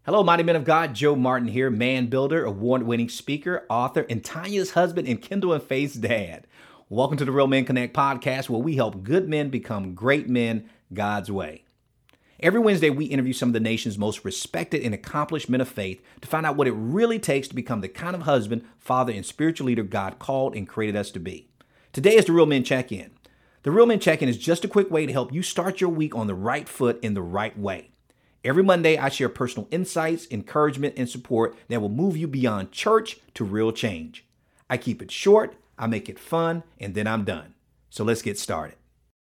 Hello, mighty men of God. Joe Martin here, man builder, award-winning speaker, author, and Tanya's husband and Kendall and Faith's dad. Welcome to the Real Men Connect podcast, where we help good men become great men God's way. Every Wednesday, we interview some of the nation's most respected and accomplished men of faith to find out what it really takes to become the kind of husband, father, and spiritual leader God called and created us to be. Today is the Real Men Check-In. The Real Men Check-In is just a quick way to help you start your week on the right foot in the right way. Every Monday, I share personal insights, encouragement, and support that will move you beyond church to real change. I keep it short, I make it fun, and then I'm done. So let's get started.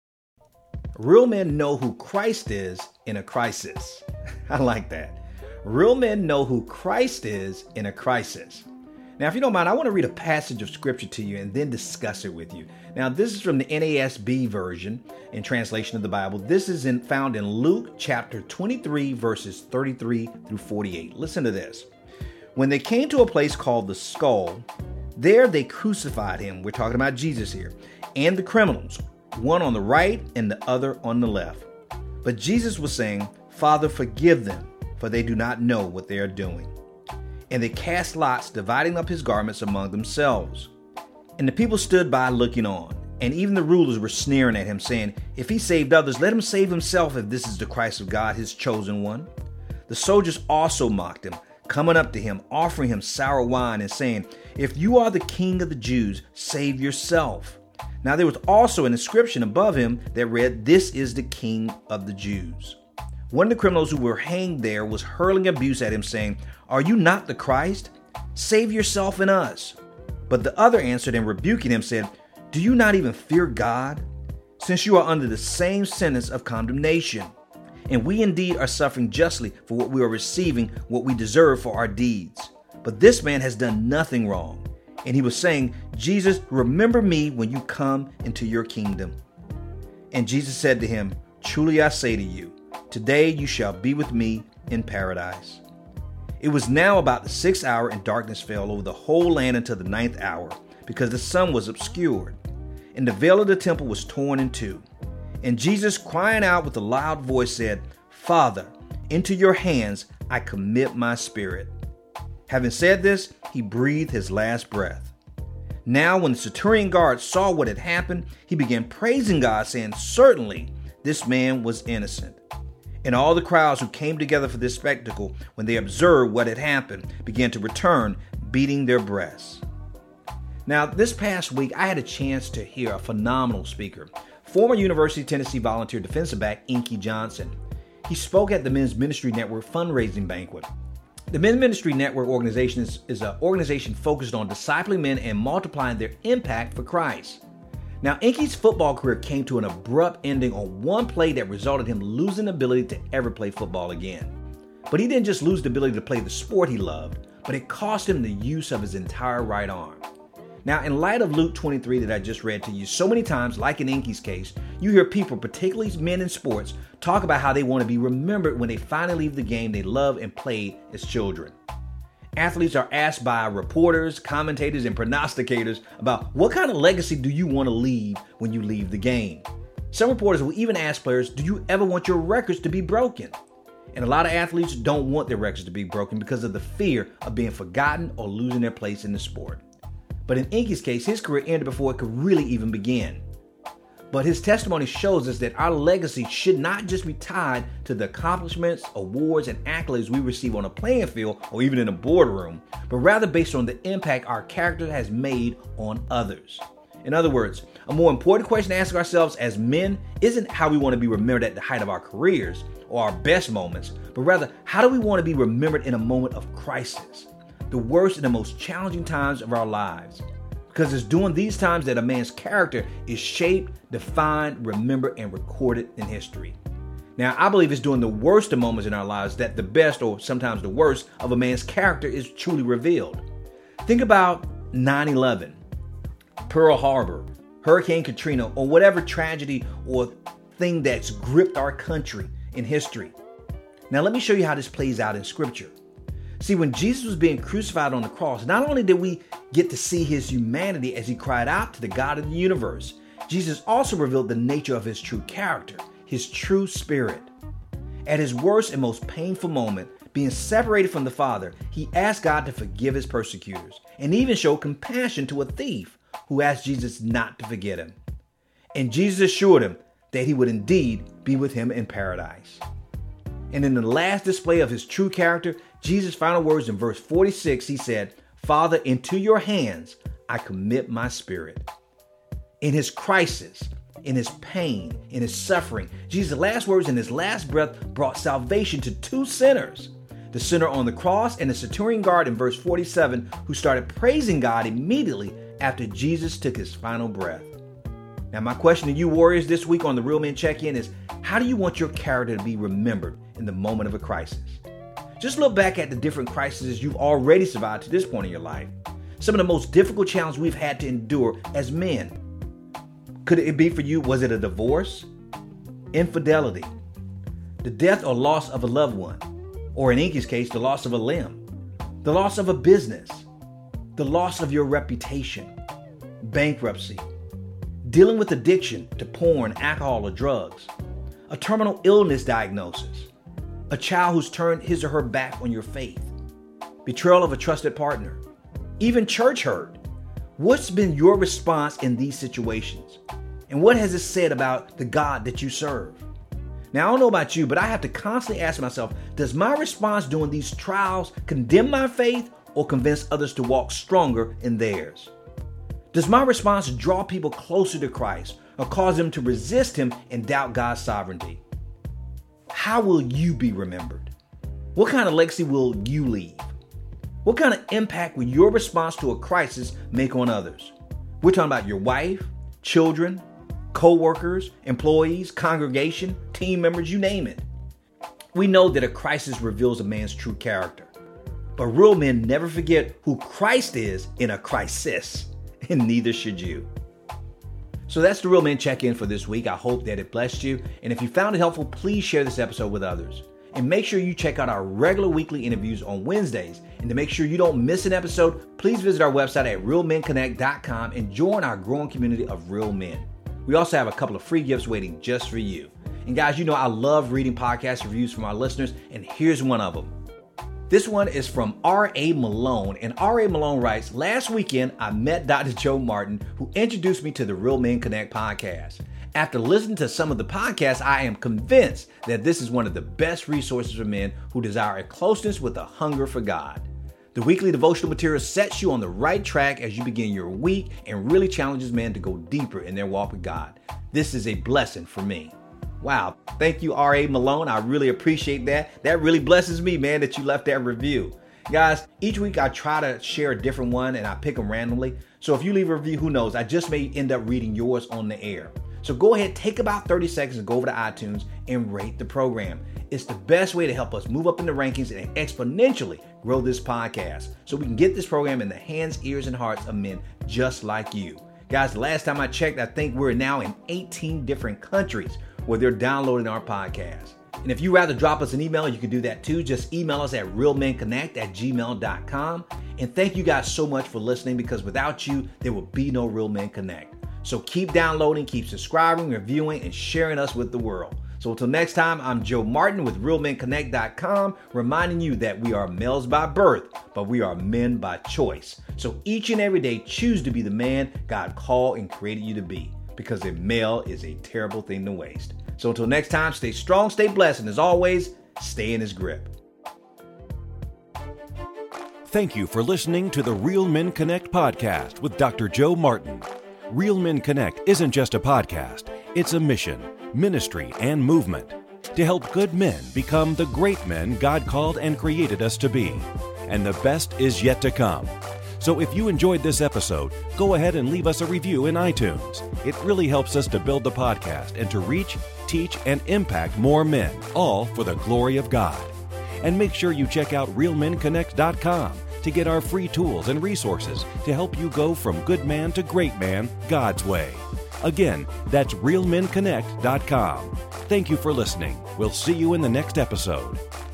Real men know who Christ is in a crisis. I like that. Real men know who Christ is in a crisis. Now, if you don't mind, I want to read a passage of scripture to you and then discuss it with you. Now, this is from the NASB version and translation of the Bible. This is found in Luke chapter 23, verses 33 through 48. Listen to this. When they came to a place called the Skull, there they crucified him. We're talking about Jesus here. And the criminals, one on the right and the other on the left. But Jesus was saying, "Father, forgive them, for they do not know what they are doing." And they cast lots, dividing up his garments among themselves. And the people stood by looking on. And even the rulers were sneering at him, saying, "If he saved others, let him save himself if this is the Christ of God, his chosen one." The soldiers also mocked him, coming up to him, offering him sour wine and saying, "If you are the king of the Jews, save yourself." Now there was also an inscription above him that read, "This is the King of the Jews." One of the criminals who were hanged there was hurling abuse at him, saying, "Are you not the Christ? Save yourself and us." But the other answered and rebuking him said, "Do you not even fear God, since you are under the same sentence of condemnation? And we indeed are suffering justly for what we are receiving, what we deserve for our deeds. But this man has done nothing wrong." And he was saying, "Jesus, remember me when you come into your kingdom." And Jesus said to him, "Truly I say to you, today you shall be with me in paradise." It was now about the 6th hour, and darkness fell over the whole land until the 9th hour, because the sun was obscured, and the veil of the temple was torn in two. And Jesus, crying out with a loud voice, said, "Father, into your hands I commit my spirit." Having said this, he breathed his last breath. Now when the centurion guard saw what had happened, he began praising God, saying, "Certainly this man was innocent." And all the crowds who came together for this spectacle, when they observed what had happened, began to return, beating their breasts. Now, this past week, I had a chance to hear a phenomenal speaker, former University of Tennessee volunteer defensive back Inky Johnson. He spoke at the Men's Ministry Network fundraising banquet. The Men's Ministry Network organization is an organization focused on discipling men and multiplying their impact for Christ. Now, Inky's football career came to an abrupt ending on one play that resulted in him losing the ability to ever play football again. But he didn't just lose the ability to play the sport he loved, but it cost him the use of his entire right arm. Now, in light of Luke 23 that I just read to you, so many times, like in Inky's case, you hear people, particularly men in sports, talk about how they want to be remembered when they finally leave the game they loved and played as children. Athletes are asked by reporters, commentators, and prognosticators about what kind of legacy do you want to leave when you leave the game. Some reporters will even ask players, "Do you ever want your records to be broken?" And a lot of athletes don't want their records to be broken because of the fear of being forgotten or losing their place in the sport. But in Inky's case, his career ended before it could really even begin. But his testimony shows us that our legacy should not just be tied to the accomplishments, awards, and accolades we receive on a playing field or even in a boardroom, but rather based on the impact our character has made on others. In other words, a more important question to ask ourselves as men isn't how we want to be remembered at the height of our careers or our best moments, but rather how do we want to be remembered in a moment of crisis, the worst and the most challenging times of our lives. Because it's during these times that a man's character is shaped, defined, remembered, and recorded in history. Now, I believe it's during the worst of moments in our lives that the best, or sometimes the worst, of a man's character is truly revealed. Think about 9/11, Pearl Harbor, Hurricane Katrina, or whatever tragedy or thing that's gripped our country in history. Now, let me show you how this plays out in Scripture. See, when Jesus was being crucified on the cross, not only did we get to see his humanity as he cried out to the God of the universe, Jesus also revealed the nature of his true character, his true spirit. At his worst and most painful moment, being separated from the Father, he asked God to forgive his persecutors and even showed compassion to a thief who asked Jesus not to forget him. And Jesus assured him that he would indeed be with him in paradise. And in the last display of his true character, Jesus' final words in verse 46, he said, "Father, into your hands I commit my spirit." In his crisis, in his pain, in his suffering, Jesus' last words in his last breath brought salvation to two sinners, the sinner on the cross and the centurion guard in verse 47, who started praising God immediately after Jesus took his final breath. Now, my question to you warriors this week on the Real Men Check-In is, how do you want your character to be remembered in the moment of a crisis? Just look back at the different crises you've already survived to this point in your life. Some of the most difficult challenges we've had to endure as men. Could it be for you? Was it a divorce, infidelity, the death or loss of a loved one, or in Inky's case, the loss of a limb, the loss of a business, the loss of your reputation, bankruptcy, dealing with addiction to porn, alcohol, or drugs, a terminal illness diagnosis, a child who's turned his or her back on your faith, betrayal of a trusted partner, even church hurt? What's been your response in these situations? And what has it said about the God that you serve? Now, I don't know about you, but I have to constantly ask myself, does my response during these trials condemn my faith or convince others to walk stronger in theirs? Does my response draw people closer to Christ or cause them to resist him and doubt God's sovereignty? How will you be remembered? What kind of legacy will you leave? What kind of impact will your response to a crisis make on others? We're talking about your wife, children, co-workers, employees, congregation, team members, you name it. We know that a crisis reveals a man's true character, but real men never forget who Christ is in a crisis, and neither should you. So that's the Real Men Check-In for this week. I hope that it blessed you, and if you found it helpful, please share this episode with others. And make sure you check out our regular weekly interviews on Wednesdays. And to make sure you don't miss an episode, please visit our website at realmenconnect.com and join our growing community of real men. We also have a couple of free gifts waiting just for you. And guys, you know I love reading podcast reviews from our listeners, and here's one of them. This one is from R.A. Malone, and R.A. Malone writes, "Last weekend, I met Dr. Joe Martin, who introduced me to the Real Men Connect podcast. After listening to some of the podcasts, I am convinced that this is one of the best resources for men who desire a closeness with a hunger for God. The weekly devotional material sets you on the right track as you begin your week and really challenges men to go deeper in their walk with God. This is a blessing for me." Wow. Thank you, R.A. Malone. I really appreciate that. That really blesses me, man, that you left that review. Guys, each week I try to share a different one and I pick them randomly. So if you leave a review, who knows? I just may end up reading yours on the air. So go ahead, take about 30 seconds and go over to iTunes and rate the program. It's the best way to help us move up in the rankings and exponentially grow this podcast so we can get this program in the hands, ears, and hearts of men just like you. Guys, the last time I checked, I think we're now in 18 different countries where they're downloading our podcast. And if you'd rather drop us an email, you can do that too. Just email us at realmenconnect@gmail.com. And thank you guys so much for listening, because without you, there would be no Real Men Connect. So keep downloading, keep subscribing, reviewing, and sharing us with the world. So until next time, I'm Joe Martin with realmenconnect.com, reminding you that we are males by birth, but we are men by choice. So each and every day, choose to be the man God called and created you to be, because a male is a terrible thing to waste. So until next time, stay strong, stay blessed, and as always, stay in his grip. Thank you for listening to the Real Men Connect podcast with Dr. Joe Martin. Real Men Connect isn't just a podcast, it's a mission, ministry, and movement to help good men become the great men God called and created us to be. And the best is yet to come. So if you enjoyed this episode, go ahead and leave us a review in iTunes. It really helps us to build the podcast and to reach, teach, and impact more men, all for the glory of God. And make sure you check out realmenconnect.com to get our free tools and resources to help you go from good man to great man God's way. Again, that's realmenconnect.com. Thank you for listening. We'll see you in the next episode.